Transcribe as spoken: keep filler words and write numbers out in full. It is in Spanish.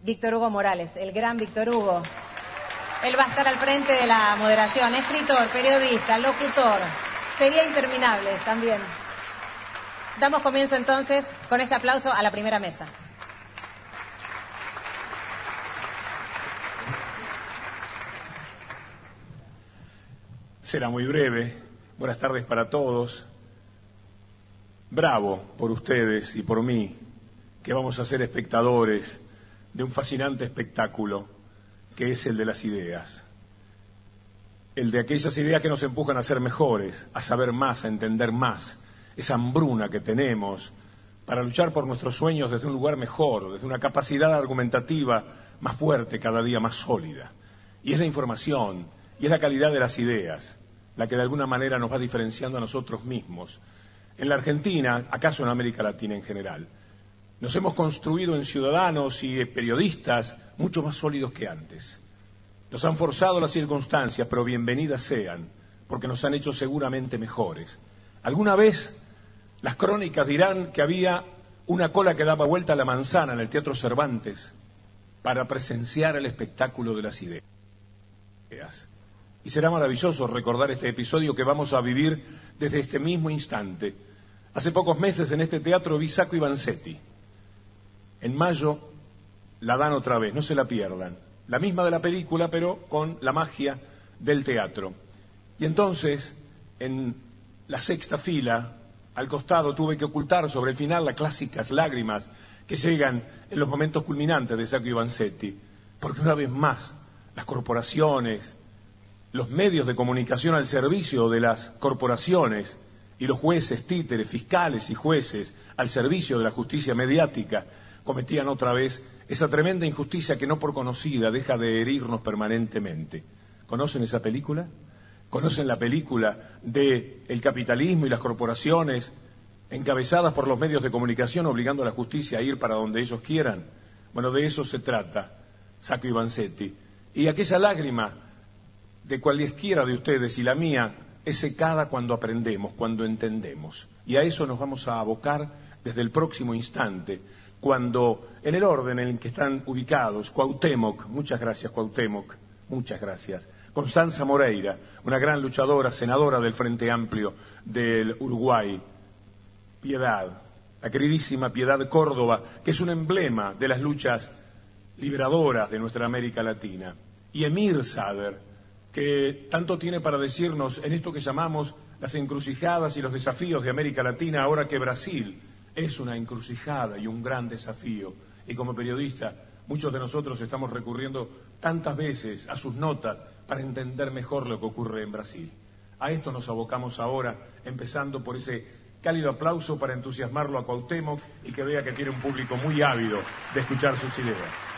Víctor Hugo Morales, el gran Víctor Hugo. Él va a estar al frente de la moderación, escritor, periodista, locutor. Sería interminable también. Damos comienzo entonces con este aplauso a la primera mesa. Será muy breve. Buenas tardes para todos. Bravo por ustedes y por mí, que vamos a ser espectadores de un fascinante espectáculo que es el de las ideas. El de aquellas ideas que nos empujan a ser mejores, a saber más, a entender más. Esa hambruna que tenemos para luchar por nuestros sueños desde un lugar mejor, desde una capacidad argumentativa más fuerte, cada día más sólida. Y es la información, y es la calidad de las ideas, la que de alguna manera nos va diferenciando a nosotros mismos. En la Argentina, acaso en América Latina en general, nos hemos construido en ciudadanos y periodistas mucho más sólidos que antes. Nos han forzado las circunstancias, pero bienvenidas sean, porque nos han hecho seguramente mejores. Alguna vez las crónicas dirán que había una cola que daba vuelta a la manzana en el Teatro Cervantes para presenciar el espectáculo de las ideas. Y será maravilloso recordar este episodio que vamos a vivir desde este mismo instante. Hace pocos meses en este teatro vi Sacco y Vanzetti. En mayo la dan otra vez, no se la pierdan. La misma de la película, pero con la magia del teatro. Y entonces, en la sexta fila, al costado, tuve que ocultar sobre el final las clásicas lágrimas que llegan en los momentos culminantes de Sacco y Vanzetti. Porque una vez más, las corporaciones, los medios de comunicación al servicio de las corporaciones y los jueces, títeres, fiscales y jueces al servicio de la justicia mediática cometían otra vez esa tremenda injusticia que no por conocida deja de herirnos permanentemente. ¿Conocen esa película? ¿Conocen la película de el capitalismo y las corporaciones encabezadas por los medios de comunicación obligando a la justicia a ir para donde ellos quieran? Bueno, de eso se trata Sacco y Vanzetti. Y aquella lágrima de cualesquiera de ustedes y la mía es secada cuando aprendemos, cuando entendemos. Y a eso nos vamos a abocar desde el próximo instante, cuando en el orden en el que están ubicados, Cuauhtémoc, muchas gracias Cuauhtémoc, muchas gracias, Constanza Moreira, una gran luchadora, senadora del Frente Amplio del Uruguay, Piedad, la queridísima Piedad Córdoba, que es un emblema de las luchas liberadoras de nuestra América Latina, y Emir Sader, que tanto tiene para decirnos en esto que llamamos las encrucijadas y los desafíos de América Latina, ahora que Brasil es una encrucijada y un gran desafío. Y como periodista, muchos de nosotros estamos recurriendo tantas veces a sus notas para entender mejor lo que ocurre en Brasil. A esto nos abocamos ahora, empezando por ese cálido aplauso para entusiasmarlo a Cuauhtémoc y que vea que tiene un público muy ávido de escuchar sus ideas.